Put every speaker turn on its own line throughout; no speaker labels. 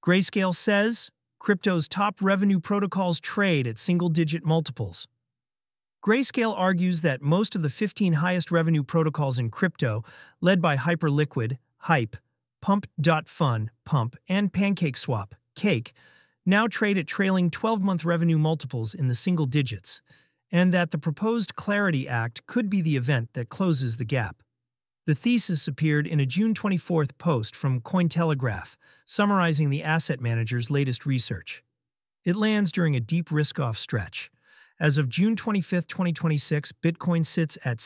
Grayscale says crypto's top revenue protocols trade at single-digit multiples. Grayscale argues that most of the 15 highest revenue protocols in crypto, led by Hyperliquid, Hype, Pump.Fun, Pump, and PancakeSwap, Cake, now trade at trailing 12-month revenue multiples in the single digits, and that the proposed Clarity Act could be the event that closes the gap. The thesis appeared in a June 24 post from Cointelegraph, summarizing the asset manager's latest research. It lands during a deep risk-off stretch. As of June 25, 2026, Bitcoin sits at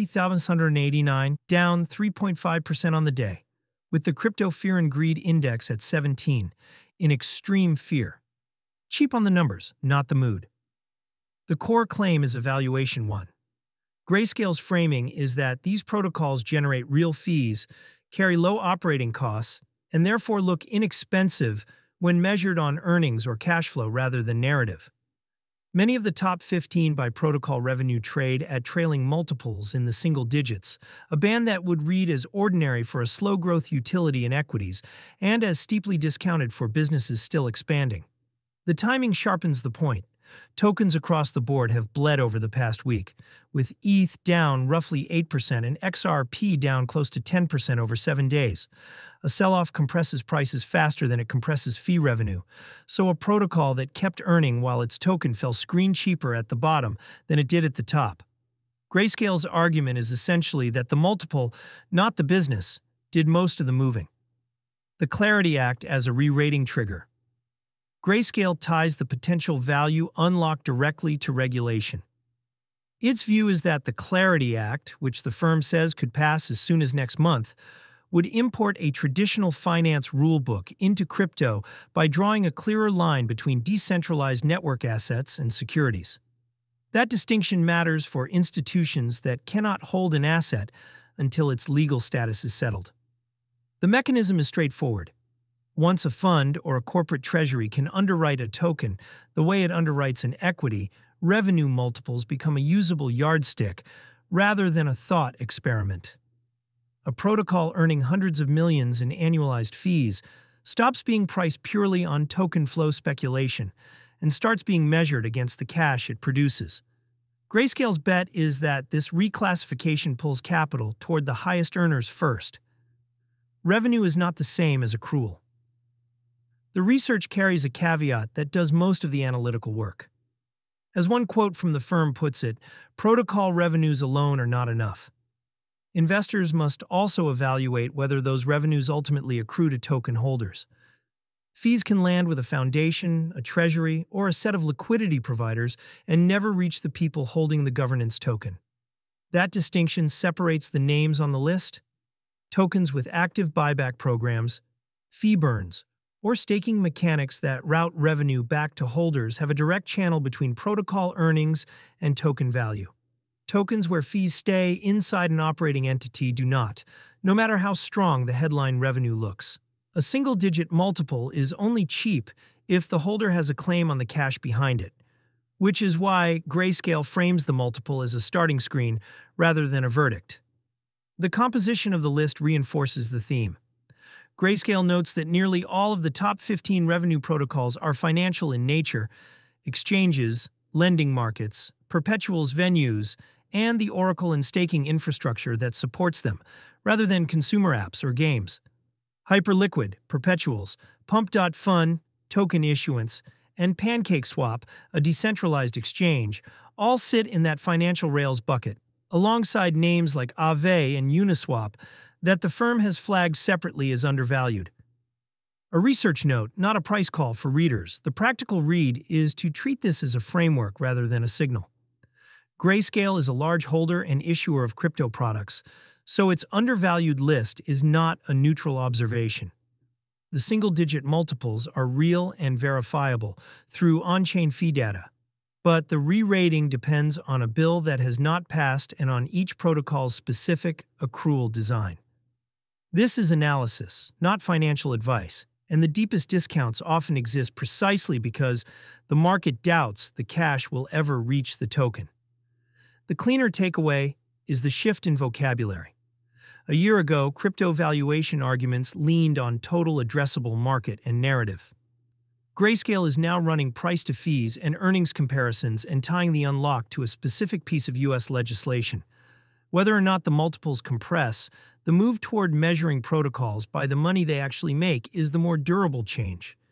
$60,189, down 3.5% on the day, with the Crypto Fear and Greed Index at 17, in extreme fear. Cheap on the numbers, not the mood. The core claim is a valuation one. Grayscale's framing is that these protocols generate real fees, carry low operating costs, and therefore look inexpensive when measured on earnings or cash flow rather than narrative. Many of the top 15 by protocol revenue trade at trailing multiples in the single digits, a band that would read as ordinary for a slow-growth utility in equities and as steeply discounted for businesses still expanding. The timing sharpens the point. Tokens across the board have bled over the past week, with ETH down roughly 8% and XRP down close to 10% over 7 days. A sell-off compresses prices faster than it compresses fee revenue, so a protocol that kept earning while its token fell screen cheaper at the bottom than it did at the top. Grayscale's argument is essentially that the multiple, not the business, did most of the moving. The Clarity Act as a re-rating trigger. Grayscale ties the potential value unlocked directly to regulation. Its view is that the Clarity Act, which the firm says could pass as soon as next month, would import a traditional finance rulebook into crypto by drawing a clearer line between decentralized network assets and securities. That distinction matters for institutions that cannot hold an asset until its legal status is settled. The mechanism is straightforward. Once a fund or a corporate treasury can underwrite a token the way it underwrites an equity, revenue multiples become a usable yardstick rather than a thought experiment. A protocol earning hundreds of millions in annualized fees stops being priced purely on token flow speculation and starts being measured against the cash it produces. Grayscale's bet is that this reclassification pulls capital toward the highest earners first. Revenue is not the same as accrual. The research carries a caveat that does most of the analytical work. As one quote from the firm puts it, protocol revenues alone are not enough. Investors must also evaluate whether those revenues ultimately accrue to token holders. Fees can land with a foundation, a treasury, or a set of liquidity providers and never reach the people holding the governance token. That distinction separates the names on the list: tokens with active buyback programs, fee burns, or staking mechanics that route revenue back to holders have a direct channel between protocol earnings and token value. Tokens where fees stay inside an operating entity do not, no matter how strong the headline revenue looks. A single-digit multiple is only cheap if the holder has a claim on the cash behind it, which is why Grayscale frames the multiple as a starting screen rather than a verdict. The composition of the list reinforces the theme. Grayscale notes that nearly all of the top 15 revenue protocols are financial in nature: exchanges, lending markets, perpetuals venues, and the Oracle and staking infrastructure that supports them, rather than consumer apps or games. Hyperliquid, perpetuals, Pump.Fun, token issuance, and PancakeSwap, a decentralized exchange, all sit in that financial rails bucket, alongside names like Aave and Uniswap that the firm has flagged separately as undervalued. A research note, not a price call for readers. The practical read is to treat this as a framework rather than a signal. Grayscale is a large holder and issuer of crypto products, so its undervalued list is not a neutral observation. The single-digit multiples are real and verifiable through on-chain fee data, but the re-rating depends on a bill that has not passed and on each protocol's specific accrual design. This is analysis, not financial advice, and the deepest discounts often exist precisely because the market doubts the cash will ever reach the token. The cleaner takeaway is the shift in vocabulary. A year ago, crypto valuation arguments leaned on total addressable market and narrative. Grayscale is now running price to fees and earnings comparisons and tying the unlock to a specific piece of U.S. legislation. Whether or not the multiples compress, the move toward measuring protocols by the money they actually make is the more durable change.